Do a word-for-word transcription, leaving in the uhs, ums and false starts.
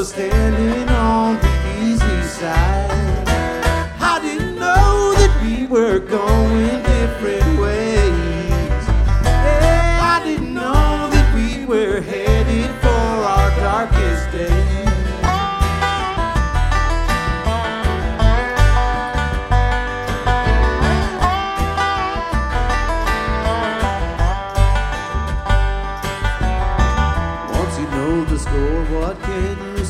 was standing on the easy side. I didn't know that we were going different ways. Yeah, I didn't know that we were headed for our darkest days. Once you know the score, what can you